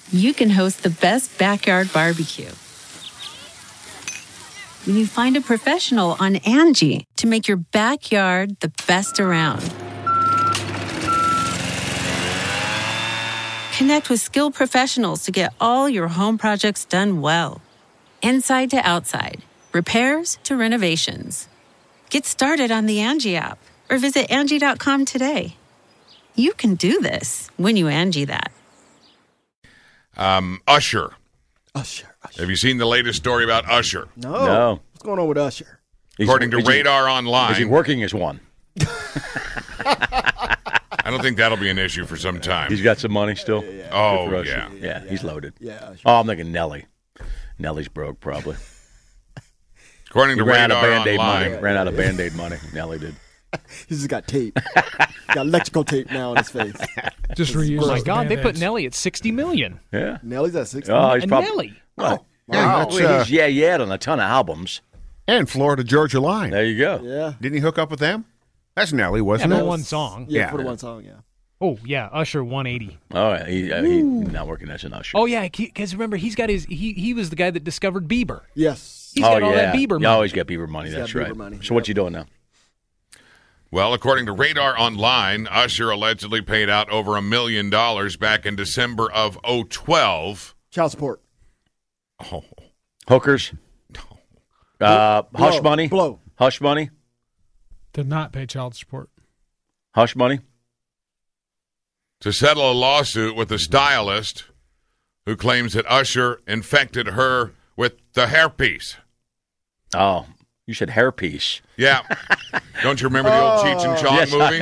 you can host the best backyard barbecue. When you find a professional on Angie to make your backyard the best around. Connect with skilled professionals to get all your home projects done well. Inside to outside, repairs to renovations. Get started on the Angie app or visit Angie.com today. You can do this when you Angie that. Usher. Usher. Have you seen the latest story about Usher? No. What's going on with Usher? According to Radar Online. Is he working as one? I don't think that'll be an issue for some time. He's got some money still? Yeah. Oh, yeah. Yeah, he's loaded. Yeah. Usher. Oh, I'm thinking Nelly. Nelly's broke, probably. According He to ran out of Radar Band-Aid Online. money. Ran out of Band-Aid money. Nelly did. He's just got tape. Got electrical tape now on his face. Just reuse. Oh my the God, they put Band-Aids. Nelly at $60 million. Yeah. Nelly's at 60. Oh, he's And probably. Nelly. Well, Yeah, that's, he's on a ton of albums. and Florida Georgia Line. There you go. Yeah. Didn't he hook up with them? That's Nelly, Yeah, wasn't but it? one song. Yeah, Yeah. for the one song, yeah. Oh, yeah, Usher 180. Oh, yeah, he's not working as an usher. Oh, yeah, because remember, he's got he was the guy that discovered Bieber. Yes. He's got all that Bieber money. You always get Bieber money. He's That's got Bieber right. money. So what's he doing now? Well, according to Radar Online, Usher allegedly paid out over $1 million back in December of 2012. Child support. Oh, Hookers? Hush money? Blow. Hush money? Did not pay child support. Hush money? to settle a lawsuit with a stylist who claims that Usher infected her with the herpes. Oh, you said hairpiece. Yeah. Don't you remember the old Cheech and Chong Yes, movie?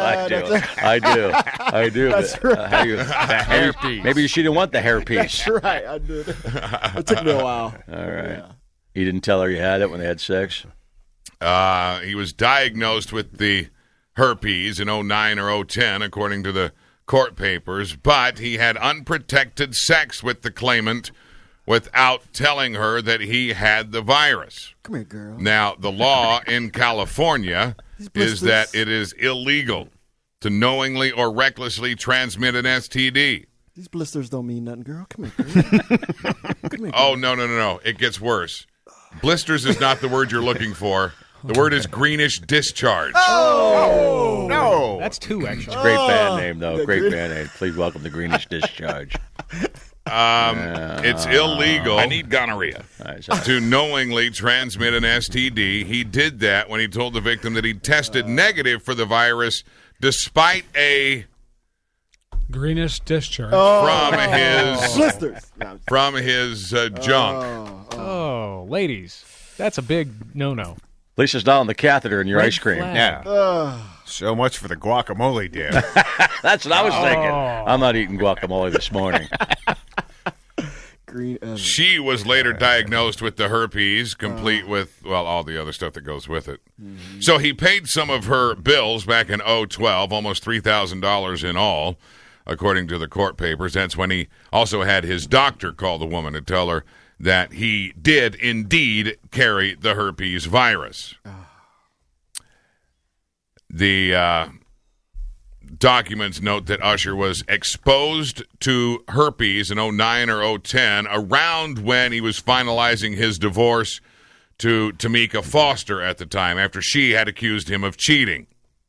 I do. That's But, right. how do you, The hairpiece. maybe she didn't want the hairpiece. That's right. I did. It took me a while. All right. You didn't tell her you had it when they had sex? He was diagnosed with the herpes in 09 or 010, according to the court papers, but he had unprotected sex with the claimant without telling her that he had the virus. Come here, girl. Now, the law in California is that it is illegal to knowingly or recklessly transmit an STD. These blisters don't mean nothing, girl. Come here, girl. Come here, Oh, no. It gets worse. Blisters is not the word you're looking for. The word is greenish discharge. Oh, no. That's two, actually. Great band name, though. Great band name. Please welcome the Greenish Discharge. It's illegal. I need gonorrhea. All right, so To knowingly transmit an STD. He did that when he told the victim that he tested negative for the virus despite a Greenish discharge. blisters. from his junk. Oh, ladies, that's a big no-no. at least it's not on the catheter in your Red ice cream. flag. Yeah. So much for the guacamole dip. That's what I was thinking. I'm not eating guacamole this morning. Green. She was later diagnosed with the herpes, complete with, well, all the other stuff that goes with it. So he paid some of her bills back in 2012, almost $3,000 in all, according to the court papers. That's when he also had his doctor call the woman to tell her that he did indeed carry the herpes virus. The documents note that Usher was exposed to herpes in 09 or 010, around when he was finalizing his divorce to Tamika Foster at the time, after she had accused him of cheating.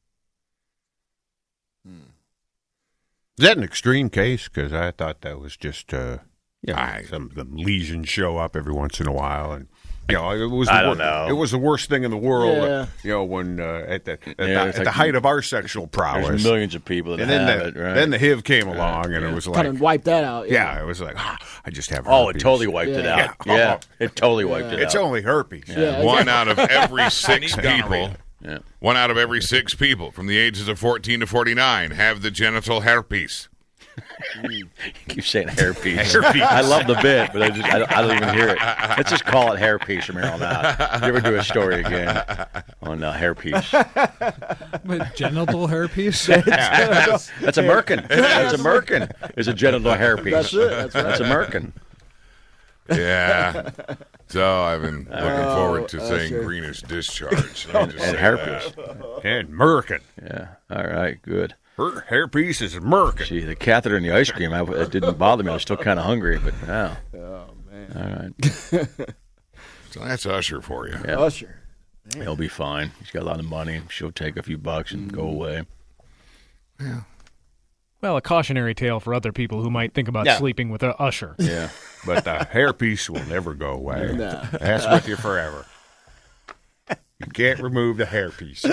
Is that an extreme case? Because I thought that was just, some lesions show up every once in a while, and it was. I don't know. It was the worst thing in the world. Yeah. When at it's the like height of our sexual prowess, There's millions of people that and then have it, right? then the HIV came along, and it was Kind like, of wipe that out. yeah, it was like, I just have. Oh, it herpes. totally wiped it Yeah. out. Yeah, it totally wiped it It's out. only herpes. Yeah. One out of every six people. Yeah. One out of every 6 people from the ages of 14 to 49 have the genital herpes. You keep saying hairpiece. I love the bit, but I don't even hear it. Let's just call it hairpiece from here on out. You ever do a story again on hairpiece? But genital hairpiece? That's a merkin. That's a merkin. Is a genital hairpiece. That's it. That's right. That's a merkin. Yeah. So I've been looking forward to saying greenish discharge. And hairpiece. And Merkin. Yeah. All right. Good. Her hairpiece is murking. Gee, the catheter and the ice cream, it didn't bother me. I was still kind of hungry, but now. Oh, man. All right. So that's Usher for you. Yeah. Usher. He'll be fine. He's got a lot of money. She'll take a few bucks and go away. Yeah. Well, a cautionary tale for other people who might think about sleeping with a Usher. Yeah. But the hairpiece will never go away. No. That's with you forever. You can't remove the hairpiece.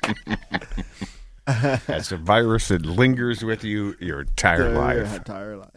That's a virus that lingers with you your entire life. Entire life.